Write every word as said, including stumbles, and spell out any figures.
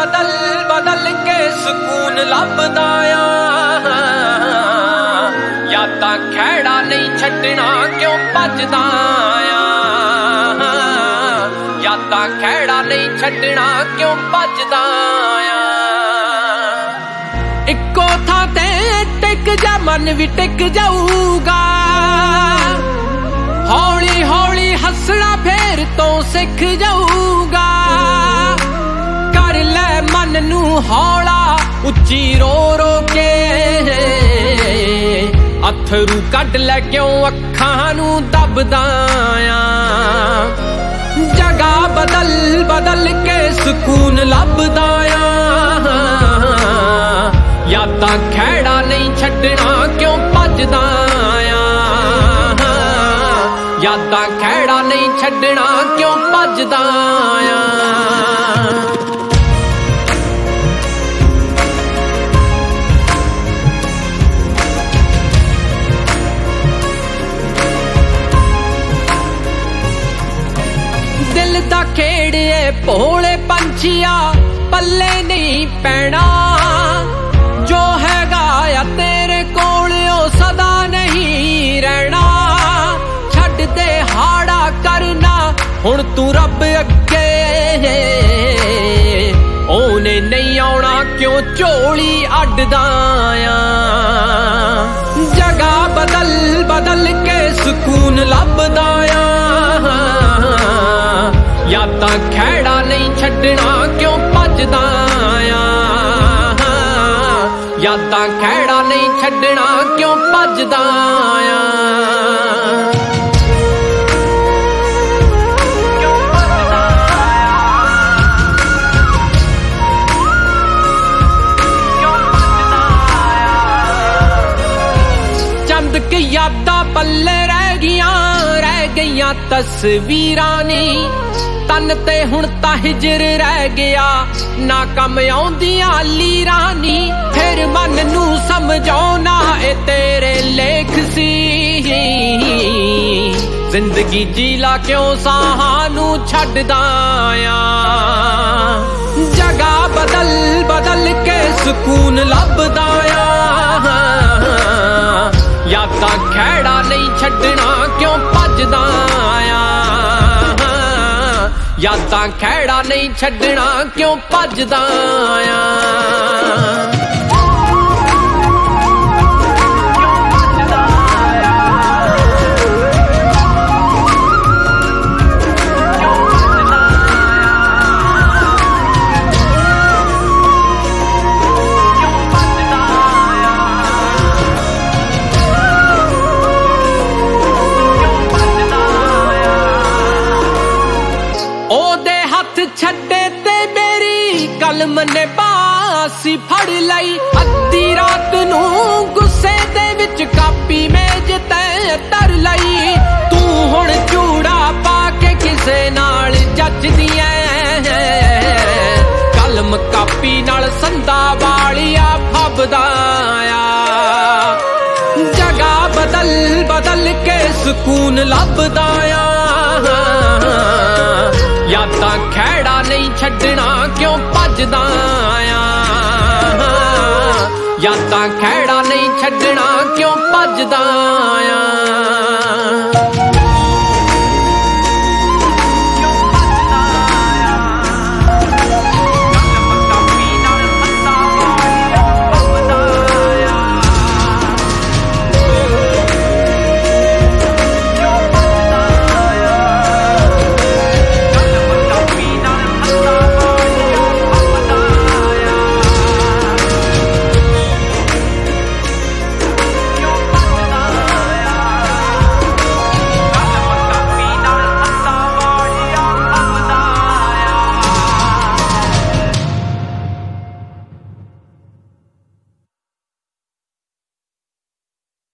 बदल बदल के सुकून लभदा आ यादां खैड़ा नहीं छड्डना क्यों भजदा आ यादां खैड़ा नहीं छड्डना क्यों भजदा आ इक्को थां ते टिक जा मन भी टिक जाऊगा हौली हौली हसना फेर तो सिख जाऊगा कर ले मन नू हौला उच्ची रो रो के अथरू कढ ले क्यों अखां नू दबदा आ जगह बदल बदल के सुकून लभदा आ यादां खैड़ा नहीं छड्डना क्यों भजदा आ यादां खैड़ा नहीं छड्डना क्यों भजदा आ दिल दा खेड़े भोले पंछिया पल्ले नहीं पैना जो हैगा या तेरे कोल ओ सदा नहीं रहना छड्ड दे हाड़ा करना हुण तू रब अगे ओने नहीं आउणा क्यों झोली अड्डदा आ जगह बदल बदल के सुकून लभदा आ यादां खैड़ा नहीं छड्डना क्यों भजदा आ यादां खैड़ा नहीं छड्डना क्यों भजदा आ चंद के यादां पल्ले रह गईयां रह गईयां तस्वीरां नी तन ते हुण तां हिजर रह गया ना कम आउंदियां लीरां नी फिर मन नू समझाउणा ए तेरे लेख सी जिंदगी जीला क्यों साहां नू छड्डदा आ जगह बदल बदल के सुकून लभदा आ यादां खैड़ा नहीं छड्डना क्यों भजदा आ यादां खैड़ा नहीं छड्डना क्यों भजदा आ ओदे हथ छड्डे ते मेरी कलम ने बासी फड़ लई अद्धी रात नू गुस्से दे विच कापी मेज ते धर लई तू हुण चूड़ा पा के किसे नाल जचदी ऐ कलम कापी नाल संदा वालिया फबदा आ जगह बदल बदल के सुकून लभदा आ यादां खैड़ा नहीं छड्डना क्यों भजदा आ यादां खैड़ा नहीं छड्डना क्यों भजदा आ